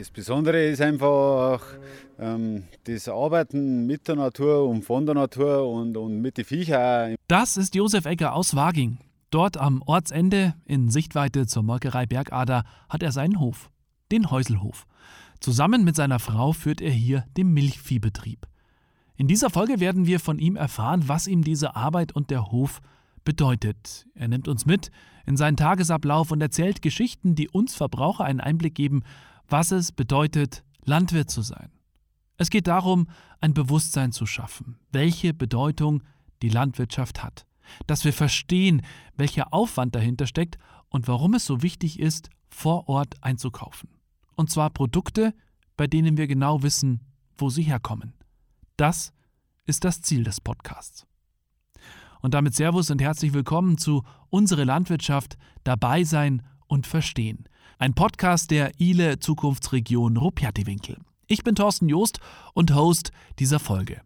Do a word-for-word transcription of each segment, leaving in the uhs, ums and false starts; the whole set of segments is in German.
Das Besondere ist einfach ähm, das Arbeiten mit der Natur und von der Natur und, und mit den Viechern. Das ist Josef Egger aus Waging. Dort am Ortsende, in Sichtweite zur Molkerei Bergader, hat er seinen Hof, den Häuselhof. Zusammen mit seiner Frau führt er hier den Milchviehbetrieb. In dieser Folge werden wir von ihm erfahren, was ihm diese Arbeit und der Hof bedeutet. Er nimmt uns mit in seinen Tagesablauf und erzählt Geschichten, die uns Verbraucher einen Einblick geben, was es bedeutet, Landwirt zu sein. Es geht darum, ein Bewusstsein zu schaffen, welche Bedeutung die Landwirtschaft hat. Dass wir verstehen, welcher Aufwand dahinter steckt und warum es so wichtig ist, vor Ort einzukaufen. Und zwar Produkte, bei denen wir genau wissen, wo sie herkommen. Das ist das Ziel des Podcasts. Und damit Servus und herzlich willkommen zu Unsere Landwirtschaft, dabei sein und verstehen. Ein Podcast der I L E Zukunftsregion Ruppjattiwinkel. Ich bin Thorsten Joost und Host dieser Folge.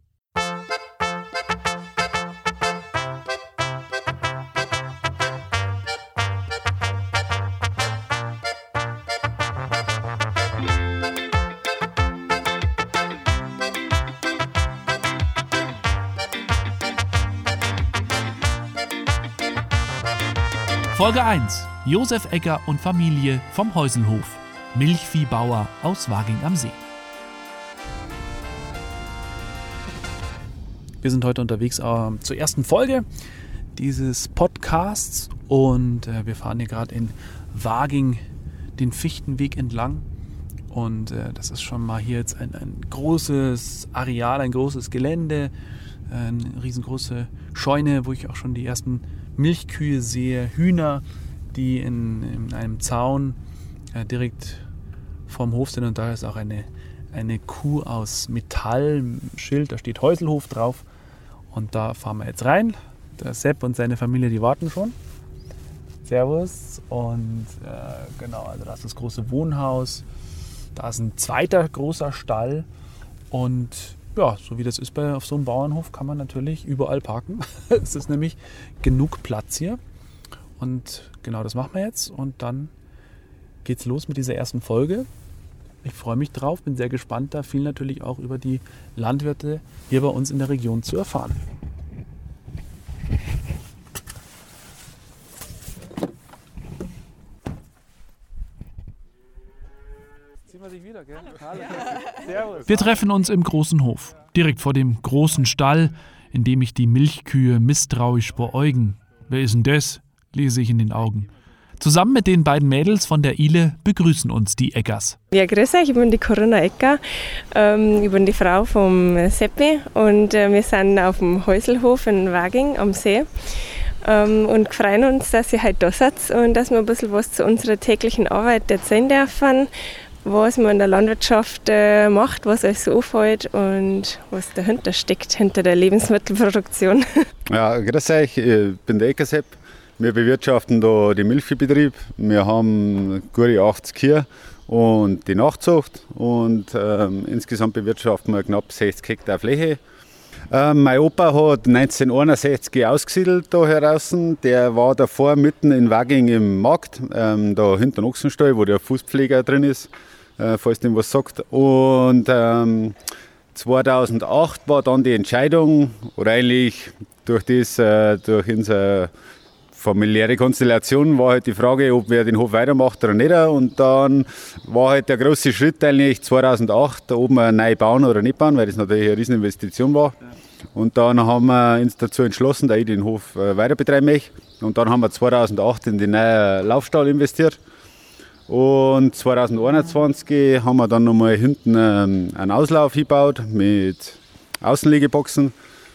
Folge eins. Josef Egger und Familie vom Häuselhof. Milchviehbauer aus Waging am See. Wir sind heute unterwegs äh, zur ersten Folge dieses Podcasts und äh, wir fahren hier gerade in Waging den Fichtenweg entlang. Und äh, das ist schon mal hier jetzt ein, ein großes Areal, ein großes Gelände, eine riesengroße Scheune, wo ich auch schon die ersten Milchkühe sehe, Hühner, die in, in einem Zaun äh, direkt vorm Hof sind. Und da ist auch eine, eine Kuh aus Metallschild, da steht Häuselhof drauf. Und da fahren wir jetzt rein. Der Sepp und seine Familie, die warten schon. Servus. Und äh, genau, also da ist das große Wohnhaus. Da ist ein zweiter großer Stall. Und ja, so wie das ist bei, auf so einem Bauernhof, kann man natürlich überall parken. Es ist nämlich genug Platz hier. Und genau das machen wir jetzt. Und dann geht's los mit dieser ersten Folge. Ich freue mich drauf, bin sehr gespannt, da viel natürlich auch über die Landwirte hier bei uns in der Region zu erfahren. Wieder, gell? Hallo. Wir treffen uns im großen Hof, direkt vor dem großen Stall, in dem ich die Milchkühe misstrauisch beäugen. Wer ist denn das? Lese ich in den Augen. Zusammen mit den beiden Mädels von der I L E begrüßen uns die Eggers. Ja, grüß euch, ich bin die Corinna Egger, ähm, ich bin die Frau vom Seppi und äh, wir sind auf dem Häuselhof in Waging am See. Ähm, und freuen uns, dass ihr heute da seid und dass wir ein bisschen was zu unserer täglichen Arbeit erzählen dürfen, was man in der Landwirtschaft äh, macht, was euch so auffällt und was dahinter steckt, hinter der Lebensmittelproduktion. Ja, grüß euch, ich bin der Eckersepp. Wir bewirtschaften da den Milchviehbetrieb. Wir haben gute achtzig Kühe und die Nachzucht und ähm, insgesamt bewirtschaften wir knapp sechzig Hektar Fläche. Ähm, mein Opa hat neunzehnhunderteinundsechzig ausgesiedelt da draußen. Der war davor mitten in Waging im Markt, ähm, da hinter dem Ochsenstall, wo der Fußpfleger drin ist, äh, falls dem was sagt. Und ähm, zweitausendacht war dann die Entscheidung, oder eigentlich durch das, äh, durch unsere familiäre Konstellation war halt die Frage, ob wer den Hof weitermacht oder nicht. Und dann war halt der große Schritt eigentlich zweitausendacht, ob wir neu bauen oder nicht bauen, weil das natürlich eine riesen Investition war. Und dann haben wir uns dazu entschlossen, dass ich den Hof weiter betreiben möchte. Und dann haben wir zweitausendacht in den neuen Laufstall investiert. Und zweitausendeinundzwanzig haben wir dann nochmal hinten einen Auslauf gebaut mit Außenliegeboxen.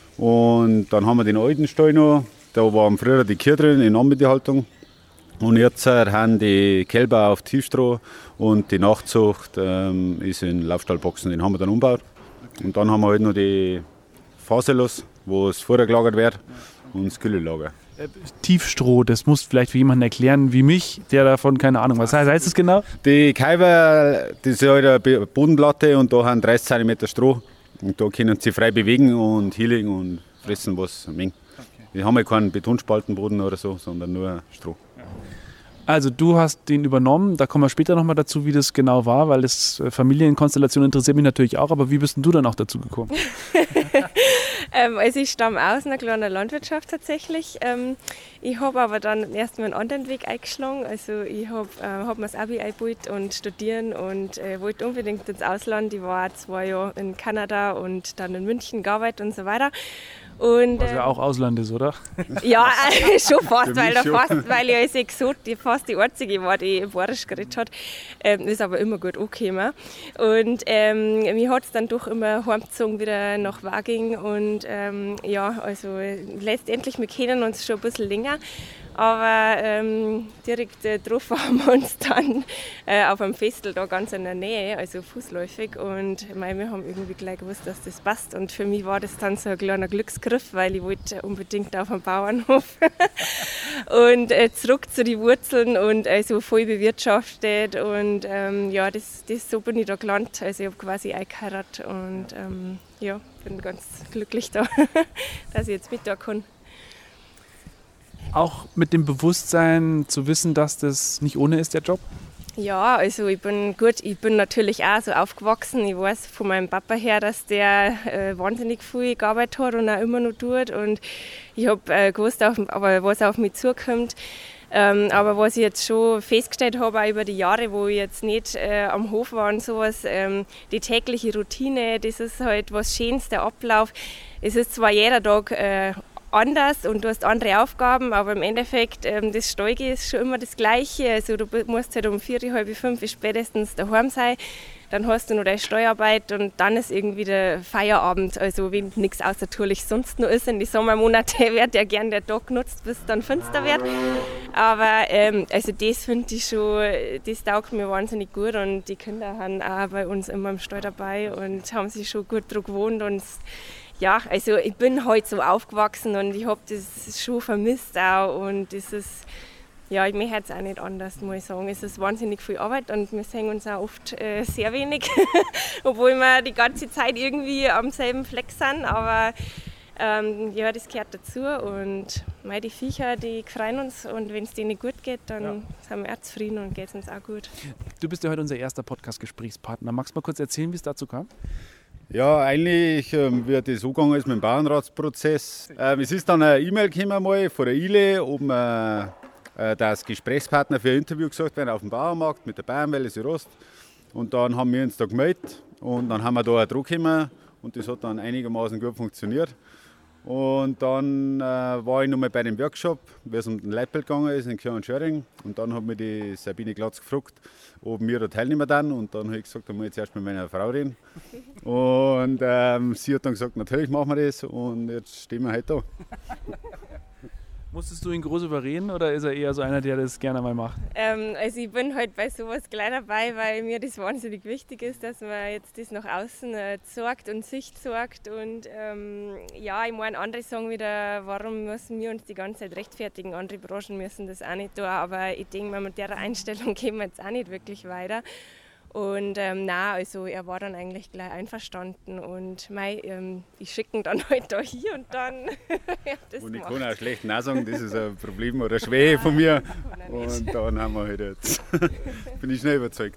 Und dann haben wir den alten Stall noch. Da waren früher die Kühe drin in Anbindehaltung. Und jetzt haben die Kälber auf Tiefstroh und die Nachzucht ähm, ist in Laufstallboxen. Den haben wir dann umgebaut. Und dann haben wir halt noch die Faserlos, wo es vorher gelagert wird, und das Güllelager. Tiefstroh, das muss vielleicht für jemanden erklären wie mich, der davon keine Ahnung was heißt. Heißt das genau? Die Kälber, das ist halt eine Bodenplatte und da haben dreißig Zentimeter Stroh. Und da können sie frei bewegen und hinlegen und fressen, was sie mögen. Wir haben ja keinen Betonspaltenboden oder so, sondern nur Stroh. Also du hast den übernommen, da kommen wir später nochmal dazu, wie das genau war, weil das Familienkonstellation interessiert mich natürlich auch, aber wie bist denn du dann auch dazu gekommen? ähm, also ich stamme aus einer kleinen Landwirtschaft tatsächlich. Ähm, ich habe aber dann erstmal einen anderen Weg eingeschlagen. Also ich habe äh, hab mir das Abi eingebaut und studieren und äh, wollte unbedingt ins Ausland. Ich war zwei Jahre in Kanada und dann in München gearbeitet und so weiter. Und, Was ja auch Ausland ist, oder? Ja, äh, schon fast, weil, da fast, weil ich als Exot die, fast die Einzige war, die Bayerisch geredet hat. Ähm, ist aber immer gut angekommen. Und ähm, mich hat es dann doch immer heimgezogen wieder nach Waging. Und ähm, ja, also letztendlich, wir kennen uns schon ein bisschen länger. Aber ähm, direkt äh, drauf haben wir uns dann äh, auf einem Festel da ganz in der Nähe, also fußläufig. Und ich meine, wir haben irgendwie gleich gewusst, dass das passt. Und für mich war das dann so ein kleiner Glücksgriff, weil ich wollte unbedingt auf einen Bauernhof. und äh, zurück zu den Wurzeln und also voll bewirtschaftet. Und ähm, ja, das, das, so bin ich da gelandet. Also ich habe quasi eingeheiratet und ähm, ja, bin ganz glücklich da, dass ich jetzt mit da kann. Auch mit dem Bewusstsein zu wissen, dass das nicht ohne ist, der Job? Ja, also ich bin gut, ich bin natürlich auch so aufgewachsen. Ich weiß von meinem Papa her, dass der äh, wahnsinnig viel gearbeitet hat und auch immer noch tut. Und ich habe äh, gewusst, auch, aber was auf mich zukommt. Ähm, aber was ich jetzt schon festgestellt habe, auch über die Jahre, wo ich jetzt nicht äh, am Hof war und sowas, ähm, die tägliche Routine, das ist halt was Schönes, der Ablauf. Es ist zwar jeder Tag äh, anders und du hast andere Aufgaben, aber im Endeffekt, ähm, das Stallgehen ist schon immer das Gleiche. Also du musst halt um vier, halb fünf spätestens daheim sein, dann hast du noch deine Steuerarbeit und dann ist irgendwie der Feierabend. Also wenn nichts außertourlich sonst noch ist, in die Sommermonate wird ja gern der Tag genutzt, bis es dann finster wird. Aber ähm, also das finde ich schon, das taugt mir wahnsinnig gut und die Kinder haben auch bei uns immer im Stall dabei und haben sich schon gut daran gewohnt. Und ja, also ich bin halt so aufgewachsen und ich habe das schon vermisst auch und das ist, ja, ich möchte es auch nicht anders, muss ich sagen. Es ist wahnsinnig viel Arbeit und wir sehen uns auch oft äh, sehr wenig, obwohl wir die ganze Zeit irgendwie am selben Fleck sind, aber ähm, ja, das gehört dazu und mei, die Viecher, die freuen uns und wenn es denen gut geht, dann ja. sind wir auch zufrieden und geht es uns auch gut. Du bist ja heute unser erster Podcast-Gesprächspartner. Magst du mal kurz erzählen, wie es dazu kam? Ja, eigentlich ähm, wie das angegangen ist mit dem Bauernratsprozess. Ähm, es ist dann eine E-Mail gekommen mal von der I L E, ob äh, äh, das Gesprächspartner für ein Interview gesagt werden auf dem Bauernmarkt mit der Bayernwelle Südost. Und dann haben wir uns da gemeldet und dann haben wir da einen Druck gekommen und das hat dann einigermaßen gut funktioniert. Und dann äh, war ich nochmal bei dem Workshop, wie es um den Leitbild gegangen ist in Kirch und Schöring. Und dann hat mir die Sabine Glatz gefragt, ob wir da teilnehmen dann. Und dann habe ich gesagt, da muss ich jetzt erst mit meiner Frau reden. Und ähm, sie hat dann gesagt, natürlich machen wir das. Und jetzt stehen wir halt da. Musstest du ihn groß überreden oder ist er eher so einer, der das gerne mal macht? Ähm, also ich bin halt bei sowas gleich dabei, weil mir das wahnsinnig wichtig ist, dass man jetzt das nach außen äh, zeigt und Sicht zeigt. Und ähm, ja, ich meine, andere sagen wieder, warum müssen wir uns die ganze Zeit rechtfertigen? Andere Branchen müssen das auch nicht tun, aber ich denke mal, mit der Einstellung gehen wir jetzt auch nicht wirklich weiter. Und ähm, nein, also er war dann eigentlich gleich einverstanden und mei, ähm, ich schicke ihn dann halt da hier und dann ja, das und ich gemacht. kann auch schlecht Nein sagen, das ist ein Problem oder eine Schwäche von mir. Und dann haben wir halt jetzt, bin ich schnell überzeugt.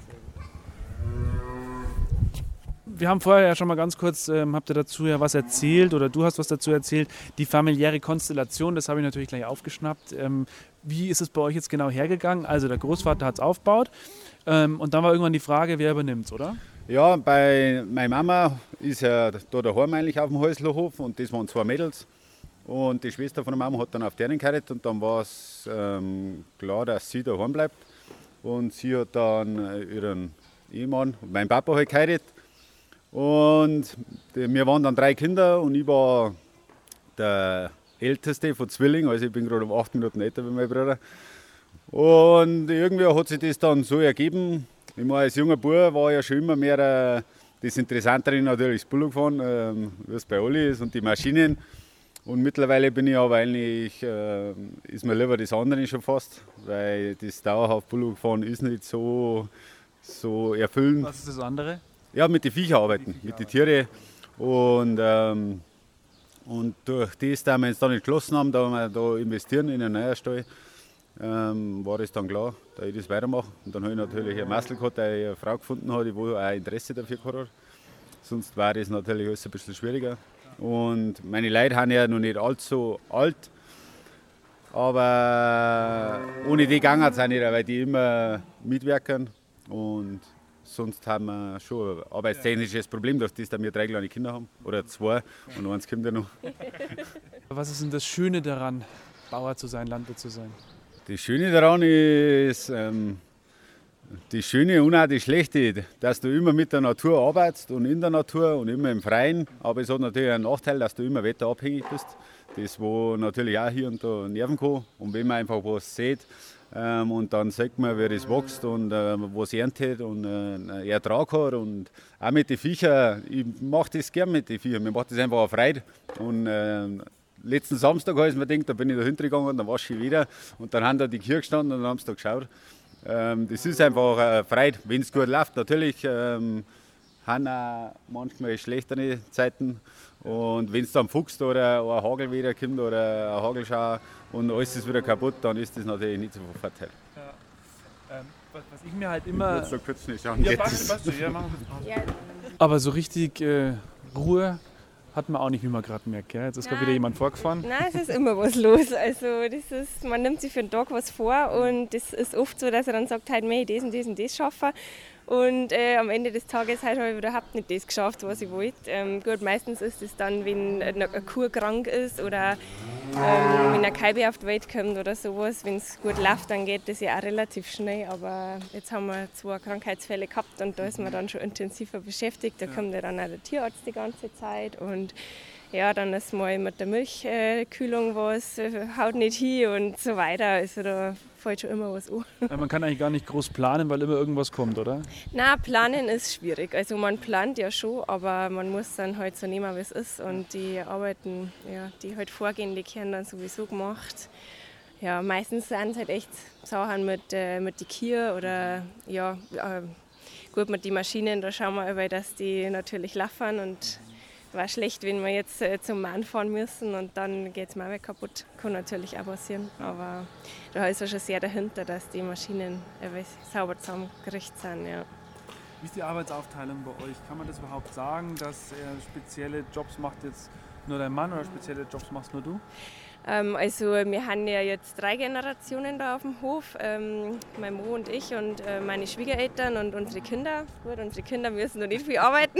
Wir haben vorher ja schon mal ganz kurz, ähm, habt ihr dazu ja was erzählt oder du hast was dazu erzählt, die familiäre Konstellation, das habe ich natürlich gleich aufgeschnappt. Ähm, wie ist es bei euch jetzt genau hergegangen? Also der Großvater hat es aufgebaut ähm, und dann war irgendwann die Frage, wer übernimmt es, oder? Ja, bei meiner Mama ist ja da daheim eigentlich auf dem Häuslerhof und das waren zwei Mädels. Und die Schwester von der Mama hat dann auf deren geheiratet und dann war es ähm, klar, dass sie daheim bleibt. Und sie hat dann ihren Ehemann, meinen Papa, halt geheiratet. Und wir waren dann drei Kinder und ich war der Älteste von Zwillingen, also ich bin gerade um acht Minuten älter wie mein Bruder. Und irgendwie hat sich das dann so ergeben. Ich meine, als junger Bub war ja schon immer mehr äh, das Interessantere natürlich das Bullock fahren, äh, wie es bei alle ist und die Maschinen. Und mittlerweile bin ich aber eigentlich, äh, ist mir lieber das andere schon fast, weil das dauerhaft Bullock fahren ist nicht so, so erfüllend. Was ist das andere? Ja, mit den Viecher arbeiten, mit den Tieren. Und, ähm, und durch das, dass wir uns da nicht geschlossen haben, da wir da investieren in einen neuen Stall. ähm, war es dann klar, dass ich das weitermache. Und dann habe ich natürlich eine Masel gehabt, dass ich eine Frau gefunden habe, die auch Interesse dafür gehabt hat. Sonst war das natürlich alles ein bisschen schwieriger. Und meine Leute sind ja noch nicht allzu alt, aber ohne die gegangen es auch nicht, weil die immer mitwirken. Und sonst haben wir schon ein arbeitstechnisches Problem, dass das, dass wir drei kleine Kinder haben. Oder zwei und eins kommt ja noch. Was ist denn das Schöne daran, Bauer zu sein, Landwirt zu sein? Das Schöne daran ist, ähm, das Schöne und auch das Schlechte, dass du immer mit der Natur arbeitest und in der Natur und immer im Freien. Aber es hat natürlich einen Nachteil, dass du immer wetterabhängig bist. Das, wo natürlich auch hier und da nerven kann. Und wenn man einfach was sieht ähm, und dann sieht man, wie das wächst und äh, was erntet und äh, einen Ertrag hat. Und auch mit den Viechern, ich mache das gern mit den Viechern. Mir macht das einfach eine Freude. Und, äh, letzten Samstag habe ich mir gedacht, da bin ich da hintergegangen und dann wasche ich wieder. Und dann haben da die Kühe gestanden und dann haben sie da geschaut. Ähm, das ist einfach eine Freude, wenn es gut läuft. Natürlich ähm, haben auch manchmal schlechtere Zeiten. Und wenn es dann fuchst oder ein Hagel wieder kommt oder ein Hagelschauer und alles ist wieder kaputt, dann ist das natürlich nicht so von Vorteil. Ja. Ähm, was, was ich mir halt immer... Ich so kurz nicht schauen. Ja, passt, passt schon. Ja, machen wir das. Aber so richtig äh, Ruhe hat man auch nicht, wie man gerade merkt. Gell? Jetzt ist gerade wieder jemand vorgefahren. Nein, es ist immer was los. Also das ist, man nimmt sich für den Tag was vor und es ist oft so, dass er dann sagt, heute möchte ich das und das und das schaffen. Und äh, am Ende des Tages halt habe ich überhaupt nicht das geschafft, was ich wollte. Ähm, gut, meistens ist es dann, wenn eine Kuh krank ist oder ähm, wenn eine Kalbe auf die Welt kommt oder sowas. Wenn es gut läuft, dann geht das ja auch relativ schnell. Aber jetzt haben wir zwei Krankheitsfälle gehabt und da ist man dann schon intensiver beschäftigt. Da kommt ja dann auch der Tierarzt die ganze Zeit. Und ja, dann ist mal mit der Milchkühlung was, haut nicht hin und so weiter. Also da fällt schon immer was an. Ja, man kann eigentlich gar nicht groß planen, weil immer irgendwas kommt, oder? Nein, planen ist schwierig. Also man plant ja schon, aber man muss dann halt so nehmen, wie es ist. Und die Arbeiten, ja, die halt vorgehen, die werden dann sowieso gemacht. Ja, meistens sind es halt echt Sachen mit, äh, mit den Kühen oder ja, äh, gut mit den Maschinen. Da schauen wir aber, dass die natürlich laufen und war schlecht, wenn wir jetzt äh, zum Mann fahren müssen und dann geht es mal kaputt. Kann natürlich auch passieren, aber da ist ja schon sehr dahinter, dass die Maschinen äh, sauber zusammengerichtet sind. Ja. Wie ist die Arbeitsaufteilung bei euch? Kann man das überhaupt sagen, dass äh, spezielle Jobs macht jetzt nur dein Mann oder spezielle Jobs machst nur du? Ähm, also wir haben ja jetzt drei Generationen da auf dem Hof, ähm, mein Mo und ich und äh, meine Schwiegereltern und unsere Kinder. Gut, unsere Kinder müssen noch nicht viel arbeiten,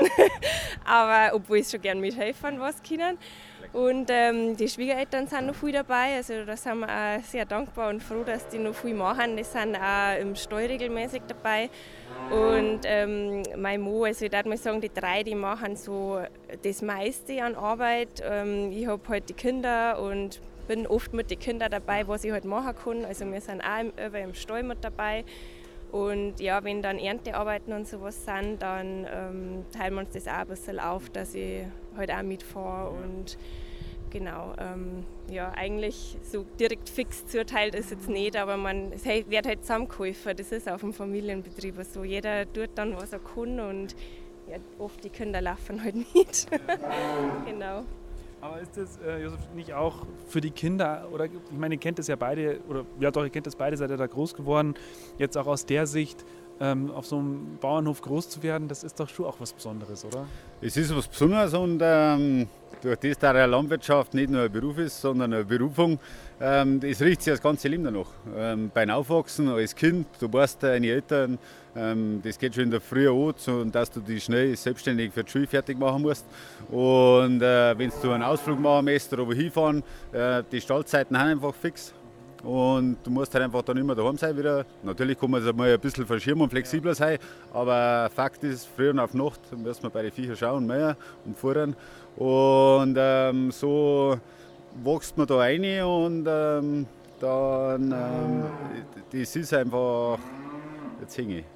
aber obwohl sie schon gerne mithelfen, was können. Und ähm, die Schwiegereltern sind noch viel dabei, also da sind wir auch sehr dankbar und froh, dass die noch viel machen. Die sind auch im Stall regelmäßig dabei. Und ähm, mein Mo, also ich würde mal sagen, die drei, die machen so das meiste an Arbeit. Ähm, ich habe halt die Kinder und bin oft mit den Kindern dabei, was ich halt machen kann. Also wir sind auch im, im Stall mit dabei. Und ja, wenn dann Erntearbeiten und sowas sind, dann ähm, teilen wir uns das auch ein bisschen auf, dass ich halt auch mitfahre. Und genau, ähm, ja, eigentlich so direkt fix zuteilt ist jetzt nicht, aber man es wird halt zusammengeholfen. Das ist auf dem Familienbetrieb so. Jeder tut dann, was er kann und ja, oft die Kinder laufen halt nicht. Genau. Aber ist das, äh, Josef, nicht auch für die Kinder, oder ich meine, ihr kennt das ja beide, oder ja doch, ihr kennt das beide, seid ihr da groß geworden, jetzt auch aus der Sicht, ähm, auf so einem Bauernhof groß zu werden, das ist doch schon auch was Besonderes, oder? Es ist was Besonderes und ähm, durch das, dass der Landwirtschaft nicht nur ein Beruf ist, sondern eine Berufung, ähm, das riecht sich das ganze Leben danach. Ähm, beim Aufwachsen als Kind, du weißt, deine Eltern, ähm, das geht schon in der Früh an, so, dass du dich schnell selbstständig für die Schule fertig machen musst. Und äh, wenn du einen Ausflug machen möchtest oder wohin fahren, äh, die Stallzeiten sind einfach fix. Und du musst halt einfach dann immer daheim sein wieder. Natürlich kann man es mal ein bisschen verschieben und flexibler sein, aber Fakt ist, früh und auf Nacht müssen wir bei den Viechern schauen, mehr und fuhren. Und ähm, so wächst man da rein und ähm, dann, ähm, das ist einfach, jetzt hänge ich.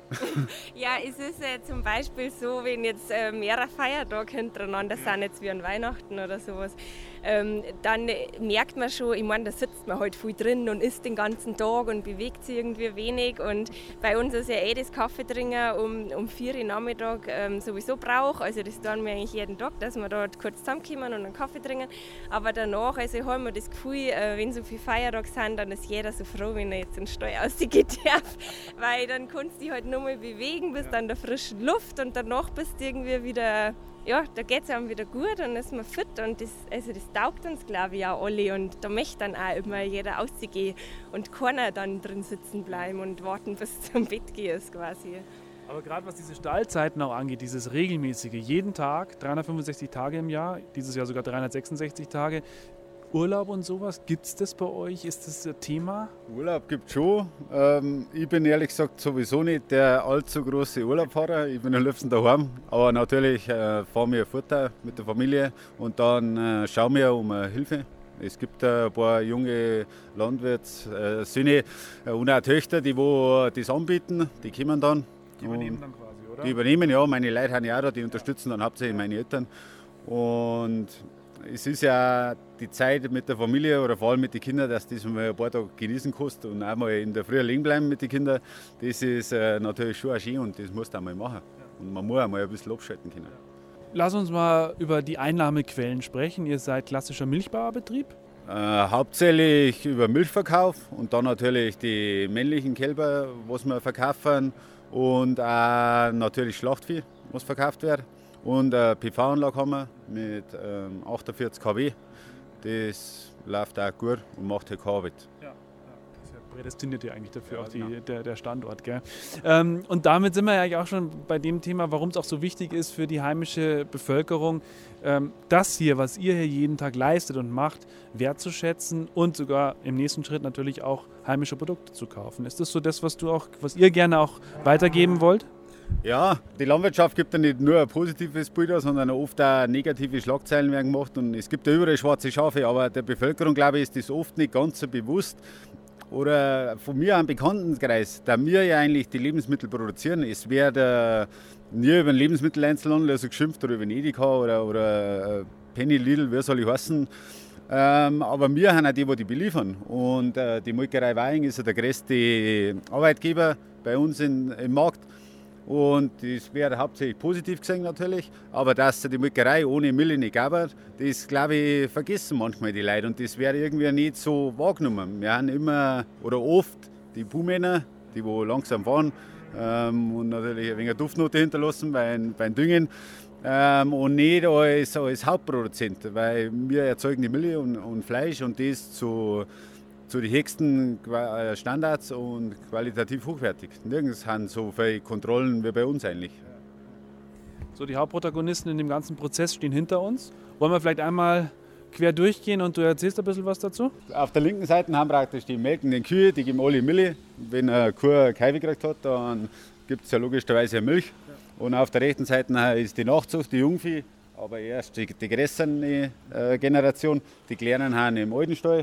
Ja, es ist äh, zum Beispiel so, wenn jetzt äh, mehrere Feiertage hintereinander sind, jetzt wie an Weihnachten oder sowas, ähm, dann äh, merkt man schon, ich meine, da sitzt man halt viel drin und isst den ganzen Tag und bewegt sich irgendwie wenig. Und bei uns ist ja eh das Kaffeetrinken um, um vier Uhr Nachmittag ähm, sowieso braucht. Also das tun wir eigentlich jeden Tag, dass wir dort kurz zusammenkommen und einen Kaffee trinken. Aber danach, also haben wir das Gefühl, äh, wenn so viele Feiertage sind, dann ist jeder so froh, wenn er jetzt in den Stall rausgehen darf. Weil dann kannst du dich halt nur mal bewegen, bist ja. an der frischen Luft und danach bist du irgendwie wieder, ja, da geht es einem wieder gut und ist man fit und das, also das taugt uns, glaube ich, auch alle und da möchte dann auch immer jeder rausgehen und keiner dann drin sitzen bleiben und warten, bis zum Bett gehen ist quasi. Aber gerade was diese Stallzeiten auch angeht, dieses regelmäßige, jeden Tag, dreihundertfünfundsechzig Tage im Jahr, dieses Jahr sogar dreihundertsechsundsechzig Tage, Urlaub und sowas, gibt es das bei euch? Ist das ein Thema? Urlaub gibt es schon. Ähm, ich bin ehrlich gesagt sowieso nicht der allzu große Urlaubfahrer. Ich bin am liebsten daheim. Aber natürlich äh, fahren wir fort mit der Familie und dann äh, schauen wir um äh, Hilfe. Es gibt äh, ein paar junge Landwirtssöhne äh, und auch Töchter, die wo das anbieten. Die kommen dann. Die übernehmen dann quasi, oder? Die übernehmen, ja. Meine Leute haben ja auch da, die unterstützen dann hauptsächlich meine Eltern. Und es ist ja die Zeit mit der Familie oder vor allem mit den Kindern, dass das mal ein paar Tage genießen kannst und auch mal in der Früh liegen bleiben mit den Kindern. Das ist äh, natürlich schon schön und das musst du auch mal machen. Und man muss auch mal ein bisschen abschalten können. Lass uns mal über die Einnahmequellen sprechen. Ihr seid klassischer Milchbauerbetrieb? Äh, hauptsächlich über Milchverkauf und dann natürlich die männlichen Kälber, was wir verkaufen und auch natürlich Schlachtvieh, was verkauft wird. Und eine P V-Anlage haben wir mit ähm, achtundvierzig Kilowatt. Das läuft auch gut und macht halt keine Arbeit. Ja, ja, das ist ja prädestiniert ja eigentlich dafür, ja, auch die, genau. der, der Standort. Gell? Ähm, und damit sind wir ja eigentlich auch schon bei dem Thema, warum es auch so wichtig ist für die heimische Bevölkerung, ähm, das hier, was ihr hier jeden Tag leistet und macht, wertzuschätzen und sogar im nächsten Schritt natürlich auch heimische Produkte zu kaufen. Ist das so das, was du auch, was ihr gerne auch weitergeben wollt? Ja, die Landwirtschaft gibt ja nicht nur ein positives Bild, sondern oft auch negative Schlagzeilen werden gemacht. Und es gibt ja überall schwarze Schafe, aber der Bevölkerung, glaube ich, ist das oft nicht ganz so bewusst. Oder von mir am Bekanntenkreis, da wir ja eigentlich die Lebensmittel produzieren. Es wird äh, nie über den Lebensmitteleinzelhandel also geschimpft oder über den Edeka oder, oder äh, Penny, Lidl, wie soll ich heißen. Ähm, aber wir sind auch die, die die beliefern. Und äh, die Molkerei Weying ist ja der größte Arbeitgeber bei uns in, im Markt. Und das wäre hauptsächlich positiv gesehen natürlich, aber dass die Molkerei ohne Milch nicht gab, das glaube ich vergessen manchmal die Leute und das wäre irgendwie nicht so wahrgenommen. Wir haben immer oder oft die Buhmänner, die wo langsam fahren ähm, und natürlich ein wenig Duftnote hinterlassen beim, beim Düngen ähm, und nicht als, als Hauptproduzent, weil wir erzeugen die Milch und, und Fleisch und das zu zu den höchsten Standards und qualitativ hochwertig. Nirgends haben so viele Kontrollen wie bei uns eigentlich. So, die Hauptprotagonisten in dem ganzen Prozess stehen hinter uns. Wollen wir vielleicht einmal quer durchgehen und du erzählst ein bisschen was dazu? Auf der linken Seite haben praktisch die melkenden Kühe, die geben alle Milch. Wenn eine Kuh eine Kälbe gekriegt hat, dann gibt es ja logischerweise Milch. Ja. Und auf der rechten Seite ist die Nachzucht, die Jungvieh, aber erst die, die größere äh, Generation. Die Kleinen haben im alten Stall.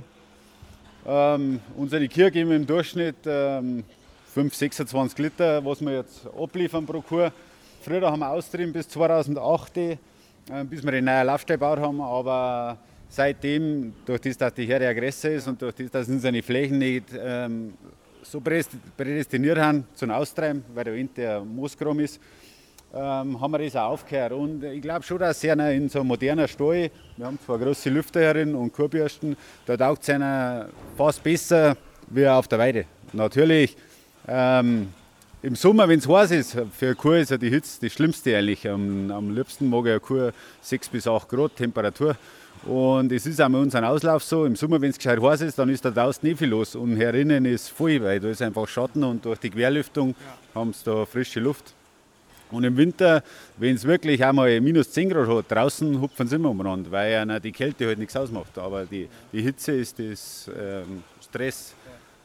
Ähm, unsere Kühe geben im Durchschnitt ähm, fünf, sechsundzwanzig Liter, was wir jetzt abliefern pro Kuh. Früher haben wir austrieben bis zweitausendacht, äh, bis wir den neuen Laufstall gebaut haben, aber seitdem, durch das, dass die Herde größer ist und durch das, dass unsere Flächen nicht ähm, so prädestiniert haben zum Austreiben, weil da hinten der Mooskram ist, ähm, haben wir das auch aufgehört. Und ich glaube schon, dass es in so einem modernen Stall, wir haben zwar große Lüfter herin und Kuhbürsten, da taugt es einer fast besser wie auf der Weide. Natürlich, ähm, im Sommer, wenn es heiß ist, für eine Kuh ist ja die Hitze das Schlimmste eigentlich. Am, am liebsten mag ich eine Kuh sechs bis acht Grad Temperatur. Und es ist auch bei uns ein Auslauf so, im Sommer, wenn es gescheit heiß ist, dann ist da draußen nicht viel los. Und herinnen ist voll, weil da ist einfach Schatten und durch die Querlüftung ja. haben sie da frische Luft. Und im Winter, wenn es wirklich einmal minus zehn Grad hat, draußen hupfen sie immer umeinander, weil einer die Kälte halt nichts ausmacht. Aber die, die Hitze ist das ähm, Stress.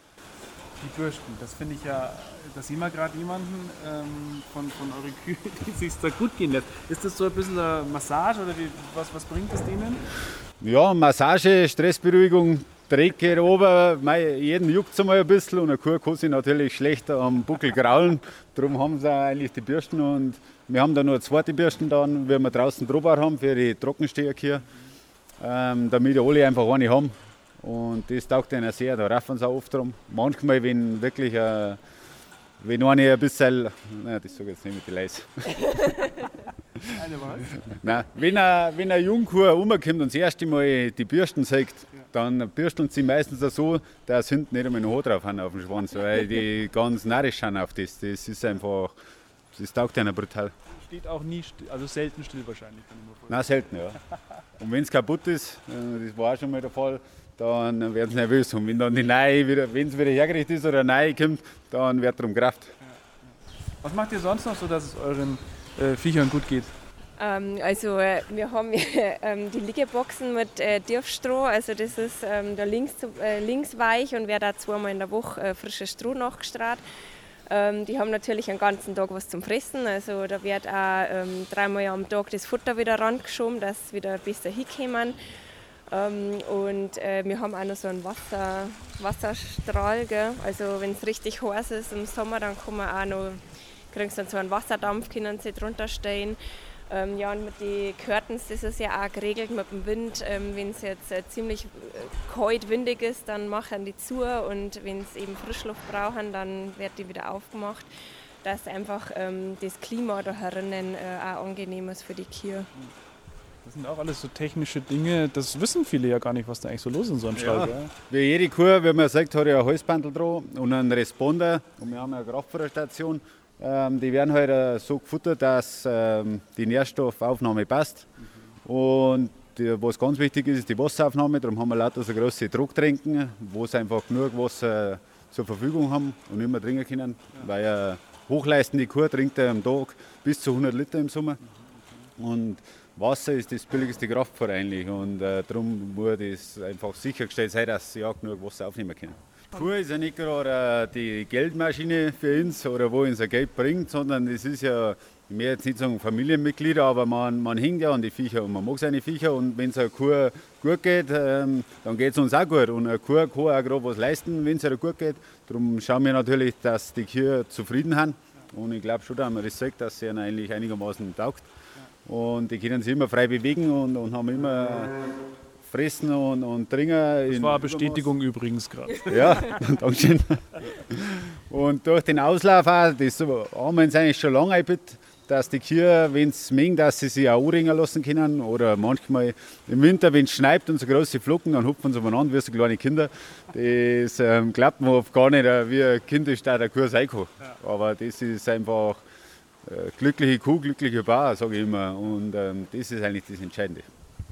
Die Bürsten, das finde ich ja, da sehen wir gerade jemanden ähm, von, von euren Kühen, die sich da gut gehen lässt. Ist das so ein bisschen eine Massage oder wie, was, was bringt das denen? Ja, Massage, Stressberuhigung, Dreck geht oben, mei, jeden juckt es einmal ein bisschen und eine Kuh kann sich natürlich schlechter am Buckel kraulen. Darum haben sie auch eigentlich die Bürsten und wir haben da noch eine zweite Bürsten dann, wie wir draußen drüber haben für die Trockensteherkühe, ähm, damit alle einfach eine haben. Und das taugt ihnen sehr, da raffen sie auch oft drum. Manchmal, wenn wirklich äh, wenn eine ein bisschen, nein, das sage ich jetzt nicht mit den Leis. Eine was? Nein, wenn eine, wenn eine Jungkuh rumkommt und das erste Mal die Bürsten sieht, dann bürsteln sie meistens auch so, dass hinten nicht einmal noch Haar drauf haben auf dem Schwanz, weil die ganz narrisch sind auf das. Das ist einfach, das taugt ihnen brutal. Steht auch nie still, also selten still wahrscheinlich. Nein, selten, ja. Und wenn es kaputt ist, das war auch schon mal der Fall, dann werden sie nervös. Und wenn dann die Neue wieder, wenn es wieder hergerichtet ist oder eine Neue kommt, dann wird darum gerafft. Was macht ihr sonst noch so, dass es euren äh, Viechern gut geht? Ähm, also äh, wir haben ähm, die Liegeboxen mit äh, Tiefstroh, also das ist ähm, da links, äh, links weich und wird da zweimal in der Woche äh, frisches Stroh nachgestrahlt. Ähm, die haben natürlich einen ganzen Tag was zum Fressen, also da wird auch ähm, dreimal am Tag das Futter wieder rangeschoben, dass sie wieder besser hinkommen. Ähm, und äh, wir haben auch noch so einen Wasser, Wasserstrahl, gell? Also wenn es richtig heiß ist im Sommer, dann kann man auch noch, kriegen sie dann so einen Wasserdampf, können sie drunter stehen. Ähm, ja, und mit den Curtains, das ist ja auch geregelt mit dem Wind. Ähm, wenn es jetzt äh, ziemlich äh, kalt, windig ist, dann machen die zu und wenn es eben Frischluft brauchen, dann wird die wieder aufgemacht, dass einfach ähm, das Klima da herinnen äh, auch angenehm ist für die Kühe. Das sind auch alles so technische Dinge, das wissen viele ja gar nicht, was da eigentlich so los ist in so einem Stall. Ja. Wie jede Kuh, wie man sagt, hat ja ein Halsbandel dran und einen Responder und wir haben eine Kraftfutterstation. Ähm, die werden halt äh, so gefuttert, dass ähm, die Nährstoffaufnahme passt. Mhm. Und die, was ganz wichtig ist, ist die Wasseraufnahme. Darum haben wir lauter so große Drucktränken, wo sie einfach genug Wasser zur Verfügung haben und nicht mehr trinken können. Ja. Weil eine hochleistende Kuh trinkt am Tag bis zu hundert Liter im Sommer. Mhm. Und Wasser ist das billigste Kraftfutter eigentlich. Und äh, darum muss das einfach sichergestellt sein, dass sie auch genug Wasser aufnehmen können. Die Kuh ist ja nicht gerade die Geldmaschine für uns oder wo uns ein Geld bringt, sondern es ist ja, ich möchte jetzt nicht sagen Familienmitglieder, aber man, man hängt ja an die Viecher und man mag seine Viecher und wenn es einer Kuh gut geht, ähm, dann geht es uns auch gut. Und eine Kuh kann auch gerade was leisten, wenn es ihr gut geht. Darum schauen wir natürlich, dass die Kühe zufrieden sind und ich glaube schon, dass man das sagt, dass sie ihnen eigentlich einigermaßen taugt. Und die können sich immer frei bewegen und, und haben immer fressen und, und trinken. Das war eine Bestätigung übrigens gerade. Ja, Dankeschön. Und durch den Auslauf auch, das haben wir uns eigentlich schon lange eingebeten, dass die Kühe, wenn sie mengen, dass sie sich auch anringen lassen können. Oder manchmal im Winter, wenn es schneit und so große Flocken, dann hupfen sie umeinander wie so kleine Kinder. Das ähm, glaubt man oft gar nicht, wie ein Kind ist, da der Kuh sein kann. Aber das ist einfach äh, glückliche Kuh, glückliche Bauer, sage ich immer. Und ähm, das ist eigentlich das Entscheidende.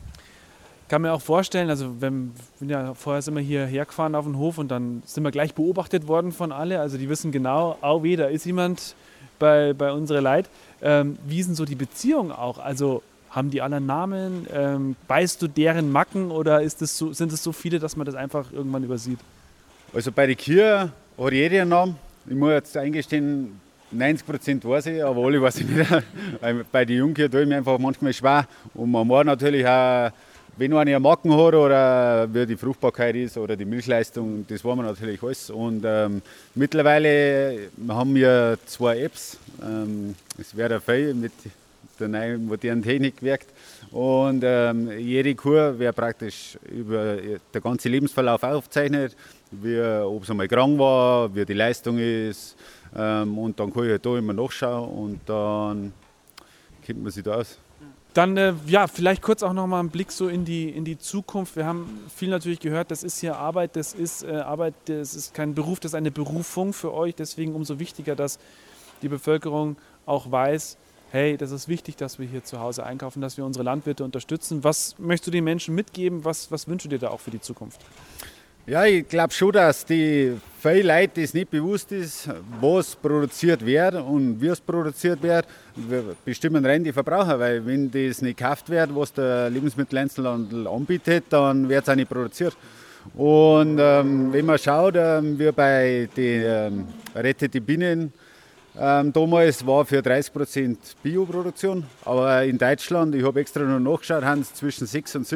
Ich kann mir auch vorstellen, also wenn, wenn ja, vorher sind wir hierher gefahren auf den Hof und dann sind wir gleich beobachtet worden von alle. Also die wissen genau, au weh, da ist jemand bei, bei unserer Leid. Ähm, wie sind so die Beziehungen auch? Also haben die alle Namen? Ähm, weißt du deren Macken oder ist das so, sind es so viele, dass man das einfach irgendwann übersieht? Also bei den Kühen hat jeder einen Namen. Ich muss jetzt eingestehen, neunzig Prozent weiß ich, aber alle weiß ich nicht. Bei den Jungkühen tue ich mir einfach manchmal schwer. Und man muss natürlich auch, wenn einer einen Macken hat oder wie die Fruchtbarkeit ist oder die Milchleistung, das wollen wir natürlich alles. Und ähm, mittlerweile haben wir zwei Apps. Ähm, es wäre viel mit der neuen modernen Technik wirkt. Und ähm, jede Kuh wird praktisch über den ganzen Lebensverlauf aufgezeichnet, wie, ob es einmal krank war, wie die Leistung ist. Ähm, und dann kann ich halt da immer nachschauen und dann kennt man sich da aus. Dann, äh, ja, vielleicht kurz auch noch mal einen Blick so in die, in die Zukunft. Wir haben viel natürlich gehört, das ist hier Arbeit, das ist äh, Arbeit, das ist kein Beruf, das ist eine Berufung für euch. Deswegen umso wichtiger, dass die Bevölkerung auch weiß, hey, das ist wichtig, dass wir hier zu Hause einkaufen, dass wir unsere Landwirte unterstützen. Was möchtest du den Menschen mitgeben? Was, was wünschst du dir da auch für die Zukunft? Ja, ich glaube schon, dass die viele Leute das nicht bewusst ist, was produziert wird und wie es produziert wird, bestimmen rein die Verbraucher, weil wenn das nicht gekauft wird, was der Lebensmitteleinzelhandel anbietet, dann wird es auch nicht produziert. Und ähm, wenn man schaut, ähm, wie bei den ähm, Rette die Bienen, ähm, damals war für dreißig Prozent Bioproduktion, aber in Deutschland, ich habe extra noch nachgeschaut, haben es zwischen sechs und sieben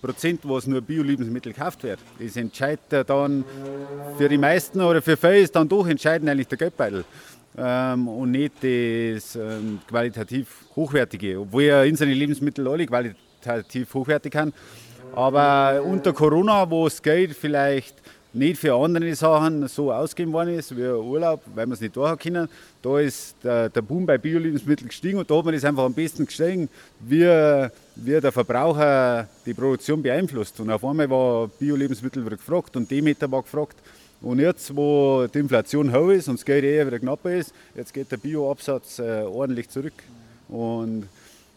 Prozent, was nur Bio-Lebensmittel gekauft wird. Das entscheidet dann für die meisten oder für viele ist dann doch entscheidend eigentlich der Geldbeutel. Ähm, und nicht das ähm, qualitativ Hochwertige, obwohl ja unsere Lebensmittel alle qualitativ hochwertig sind. Aber unter Corona, wo das Geld vielleicht nicht für andere Sachen so ausgegeben worden ist, wie Urlaub, weil man es nicht da können, da ist der, der Boom bei Bio-Lebensmitteln gestiegen und da hat man das einfach am besten gestiegen, wie, wie der Verbraucher die Produktion beeinflusst. Und auf einmal war Bio-Lebensmittel wieder gefragt und Demeter war gefragt. Und jetzt, wo die Inflation hoch ist und das Geld eher wieder knapper ist, jetzt geht der Bio-Absatz äh, ordentlich zurück. Und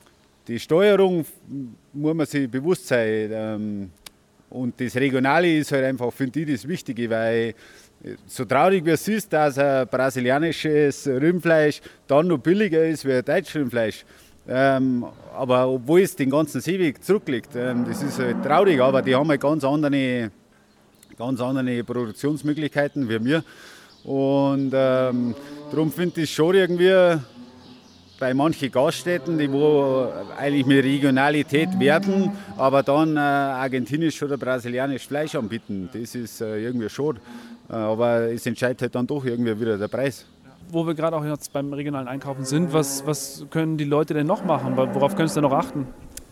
die Steuerung muss man sich bewusst sein. Ähm, und das Regionale ist halt einfach, finde ich, das Wichtige, weil so traurig wie es ist, dass ein brasilianisches Rindfleisch dann noch billiger ist wie ein deutsches Rindfleisch. Ähm, aber obwohl es den ganzen Seeweg zurückliegt, ähm, das ist halt traurig, aber die haben halt ganz andere ganz andere Produktionsmöglichkeiten wie wir. Und ähm, darum finde ich es schon irgendwie bei manchen Gaststätten, die wo eigentlich mit Regionalität werten, aber dann äh, argentinisch oder brasilianisch Fleisch anbieten. Das ist äh, irgendwie schon. Äh, aber es entscheidet halt dann doch irgendwie wieder der Preis. Wo wir gerade auch jetzt beim regionalen Einkaufen sind, was, was können die Leute denn noch machen? Worauf können sie denn noch achten?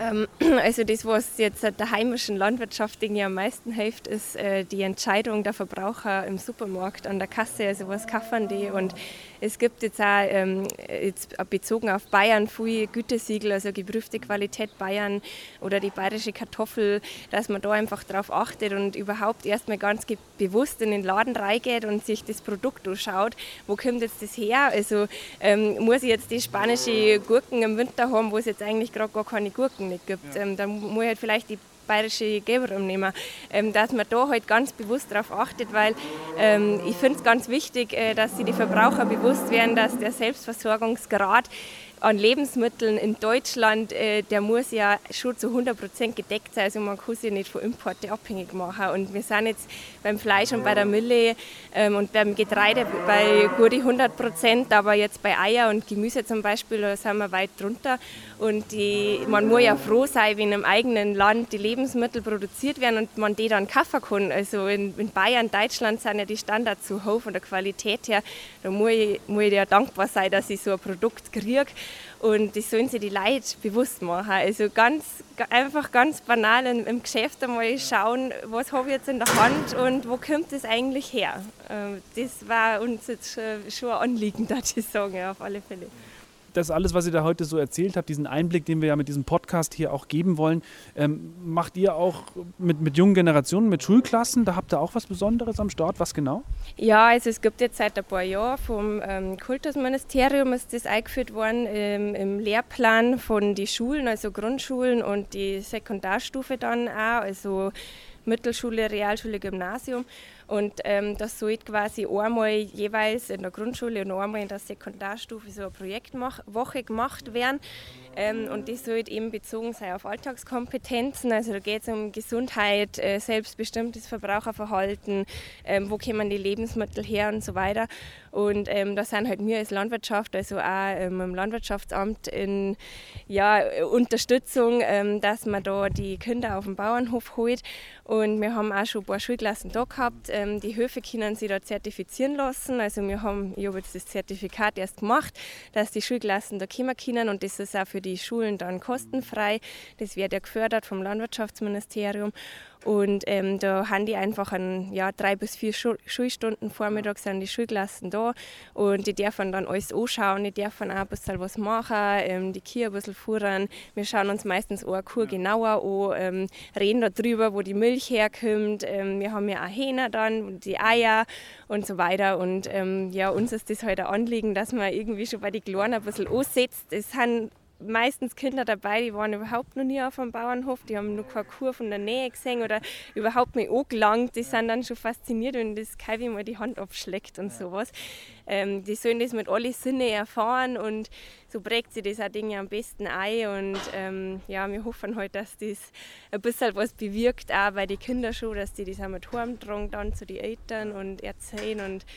Also das, was jetzt der heimischen Landwirtschaft irgendwie am meisten hilft, ist äh, die Entscheidung der Verbraucher im Supermarkt an der Kasse, also was kaufen die. Und es gibt jetzt auch ähm, jetzt bezogen auf Bayern viele Gütesiegel, also geprüfte Qualität Bayern oder die bayerische Kartoffel, dass man da einfach drauf achtet und überhaupt erstmal ganz bewusst in den Laden reingeht und sich das Produkt anschaut, wo kommt jetzt das her? Also ähm, muss ich jetzt die spanische Gurken im Winter haben, wo es jetzt eigentlich gerade gar keine Gurken nicht gibt. Ja. Ähm, dann muss ich halt vielleicht die bayerische Geberum nehmen, ähm, dass man da halt ganz bewusst darauf achtet, weil ähm, ich finde es ganz wichtig, äh, dass sich die Verbraucher bewusst werden, dass der Selbstversorgungsgrad an Lebensmitteln in Deutschland, äh, der muss ja schon zu hundert Prozent gedeckt sein, also man kann sich nicht von Importen abhängig machen. Und wir sind jetzt beim Fleisch und bei der Milch ähm, und beim Getreide bei gute hundert Prozent, aber jetzt bei Eier und Gemüse zum Beispiel, da sind wir weit drunter. Und die, man muss ja froh sein, wenn im eigenen Land die Lebensmittel produziert werden und man die dann kaufen kann. Also in, in Bayern, Deutschland sind ja die Standards so hoch von der Qualität her, da muss ich, muss ich ja dankbar sein, dass ich so ein Produkt kriege. Und das sollen sich die Leute bewusst machen. Also ganz, einfach ganz banal im, im Geschäft einmal schauen, was habe ich jetzt in der Hand und wo kommt das eigentlich her. Das war uns jetzt schon ein Anliegen, darf ich sagen, auf alle Fälle. Das alles, was ihr da heute so erzählt habt, diesen Einblick, den wir ja mit diesem Podcast hier auch geben wollen, ähm, macht ihr auch mit, mit jungen Generationen, mit Schulklassen? Da habt ihr auch was Besonderes am Start? Was genau? Ja, also es gibt jetzt seit ein paar Jahren vom ähm, Kultusministerium ist das eingeführt worden ähm, im Lehrplan von den Schulen, also Grundschulen und die Sekundarstufe dann auch, also Mittelschule, Realschule, Gymnasium. Und ähm, das sollte quasi einmal jeweils in der Grundschule und einmal in der Sekundarstufe so eine Projektwoche gemacht werden. Ähm, und das sollte eben bezogen sein auf Alltagskompetenzen. Also da geht es um Gesundheit, äh, selbstbestimmtes Verbraucherverhalten, ähm, wo kommen die Lebensmittel her und so weiter. Und ähm, da sind halt wir als Landwirtschaft, also auch ähm, im Landwirtschaftsamt in ja, Unterstützung, ähm, dass man da die Kinder auf den Bauernhof holt. Und wir haben auch schon ein paar Schulklassen da gehabt. Ähm, die Höfe können sich da zertifizieren lassen. Also wir haben, ich habe jetzt das Zertifikat erst gemacht, dass die Schulklassen da kommen können und das ist auch für die Schulen dann kostenfrei. Das wird ja gefördert vom Landwirtschaftsministerium. Und ähm, da haben die einfach an, ja, drei bis vier Schu- Schulstunden vormittags sind die Schulklassen da und die dürfen dann alles anschauen, die dürfen auch ein bisschen was machen, ähm, die Kühe ein bisschen fuhren. Wir schauen uns meistens auch eine Kuh genauer an, ähm, reden darüber, wo die Milch herkommt. Ähm, wir haben ja auch Hähner dann, die Eier und so weiter. Und ähm, ja, uns ist das halt ein Anliegen, dass man irgendwie schon bei den Kleinen ein bisschen ansetzt. Es sind meistens Kinder dabei, die waren überhaupt noch nie auf einem Bauernhof, die haben noch keine Kuh von der Nähe gesehen oder überhaupt nicht angelangt. Die sind dann schon fasziniert, wenn das Kalb mal die Hand abschlägt und sowas. Ähm, die sollen das mit allen Sinnen erfahren und so prägt sich das auch Dinge am besten ein. Und ähm, ja, wir hoffen halt, dass das ein bisschen was bewirkt, auch bei den Kindern schon, dass die das auch mit heimtragen dann zu den Eltern und erzählen. Und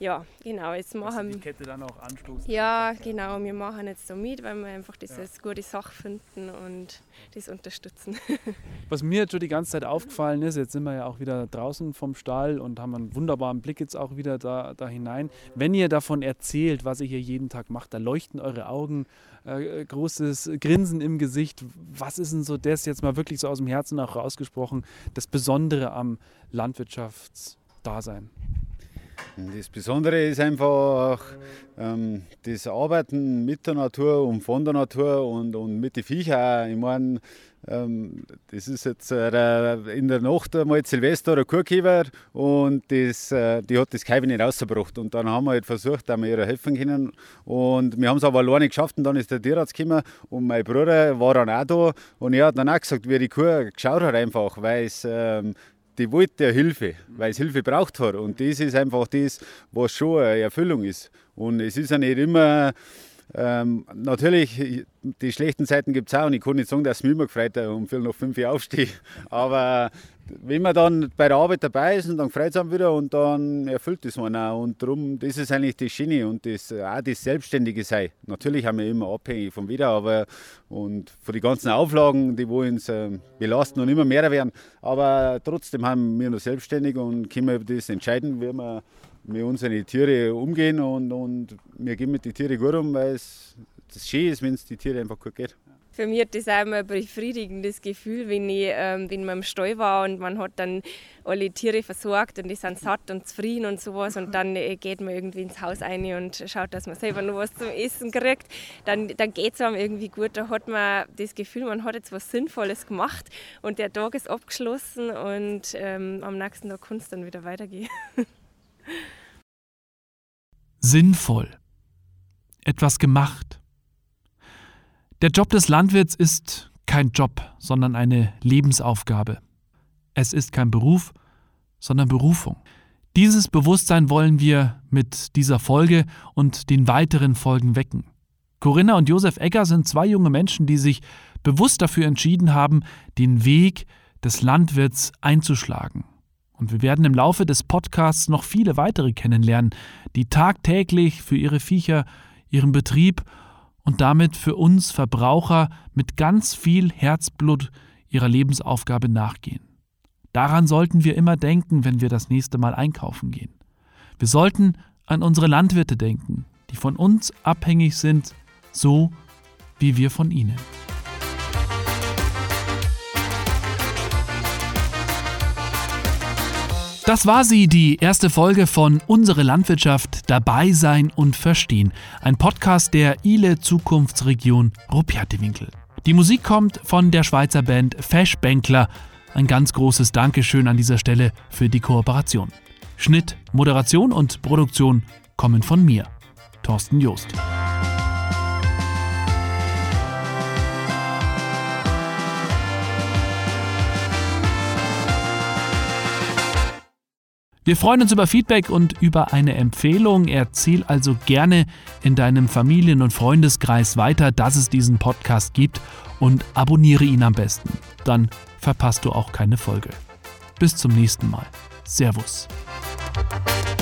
Ja, genau. Jetzt machen die Kette dann auch anstoßen. Ja, genau. Wir machen jetzt so mit, weil wir einfach das als gute Sache finden und das unterstützen. Was mir jetzt schon die ganze Zeit aufgefallen ist, jetzt sind wir ja auch wieder draußen vom Stall und haben einen wunderbaren Blick jetzt auch wieder da, da hinein. Wenn ihr davon erzählt, was ihr hier jeden Tag macht, da leuchten eure Augen, äh, großes Grinsen im Gesicht. Was ist denn so das, jetzt mal wirklich so aus dem Herzen auch rausgesprochen, das Besondere am Landwirtschaftsdasein? Das Besondere ist einfach ähm, das Arbeiten mit der Natur und von der Natur und, und mit den Viechern auch. Ich meine, ähm, das ist jetzt äh, in der Nacht einmal Silvester eine Kuh gegeben und das, äh, die hat das Kalb nicht rausgebracht. Und dann haben wir halt versucht, dass wir ihr helfen können. Und wir haben es aber alleine geschafft und dann ist der Tierarzt gekommen und mein Bruder war dann auch da und er hat dann auch gesagt, wie die Kuh geschaut hat einfach, weil es ähm, die wollte ja Hilfe, weil es Hilfe braucht hat. Und das ist einfach das, was schon eine Erfüllung ist. Und es ist ja nicht immer, ähm, natürlich, die schlechten Zeiten gibt es auch. Und ich kann nicht sagen, dass es mich immer gefreut hat, um Viertel nach fünf Uhr aufstehe. Aber wenn man dann bei der Arbeit dabei ist und dann freut es einem wieder und dann erfüllt es man auch. Und darum, das ist eigentlich das Schöne und das, auch das Selbstständige sein. Natürlich haben wir immer abhängig vom Wetter aber, und von den ganzen Auflagen, die uns äh, belasten und immer mehr werden. Aber trotzdem haben wir noch selbstständig und können über das entscheiden, wie wir mit unseren Tieren umgehen. Und, und wir gehen mit den Tieren gut um, weil es das schön ist, wenn es die Tiere einfach gut geht. Für mich hat das auch immer ein befriedigendes Gefühl, wenn, ich, ähm, wenn man im Stall war und man hat dann alle Tiere versorgt und die sind satt und zufrieden und sowas und dann äh, geht man irgendwie ins Haus rein und schaut, dass man selber noch was zum Essen kriegt, dann, dann geht es einem irgendwie gut. Da hat man das Gefühl, man hat jetzt was Sinnvolles gemacht und der Tag ist abgeschlossen und ähm, am nächsten Tag kann es dann wieder weitergehen. Sinnvoll. Etwas gemacht. Der Job des Landwirts ist kein Job, sondern eine Lebensaufgabe. Es ist kein Beruf, sondern Berufung. Dieses Bewusstsein wollen wir mit dieser Folge und den weiteren Folgen wecken. Corinna und Josef Egger sind zwei junge Menschen, die sich bewusst dafür entschieden haben, den Weg des Landwirts einzuschlagen. Und wir werden im Laufe des Podcasts noch viele weitere kennenlernen, die tagtäglich für ihre Viecher, ihren Betrieb und damit für uns Verbraucher mit ganz viel Herzblut ihrer Lebensaufgabe nachgehen. Daran sollten wir immer denken, wenn wir das nächste Mal einkaufen gehen. Wir sollten an unsere Landwirte denken, die von uns abhängig sind, so wie wir von ihnen. Das war sie, die erste Folge von Unsere Landwirtschaft dabei sein und verstehen. Ein Podcast der I L E Zukunftsregion Ruppjattiwinkel. Die Musik kommt von der Schweizer Band Feschbänkler. Ein ganz großes Dankeschön an dieser Stelle für die Kooperation. Schnitt, Moderation und Produktion kommen von mir, Thorsten Joost. Wir freuen uns über Feedback und über eine Empfehlung. Erzähl also gerne in deinem Familien- und Freundeskreis weiter, dass es diesen Podcast gibt und abonniere ihn am besten. Dann verpasst du auch keine Folge. Bis zum nächsten Mal. Servus.